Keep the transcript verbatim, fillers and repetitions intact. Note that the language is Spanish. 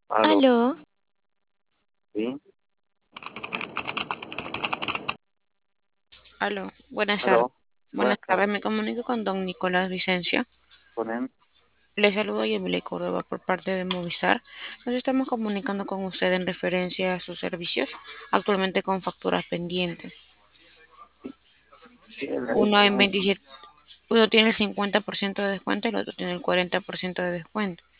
Aló, Aló, sí, aló, buenas tardes. aló, Buenas buenas tardes, tardes, me comunico con don Nicolás Vicencio. con él. Le saludo Yemile Córdoba por parte de Movistar. Nos estamos comunicando con usted en referencia a sus servicios, actualmente con facturas pendientes. Sí, él ha Uno hecho en un, veintisiete, uno tiene el cincuenta por ciento de descuento y el otro tiene el cuarenta por ciento de descuento.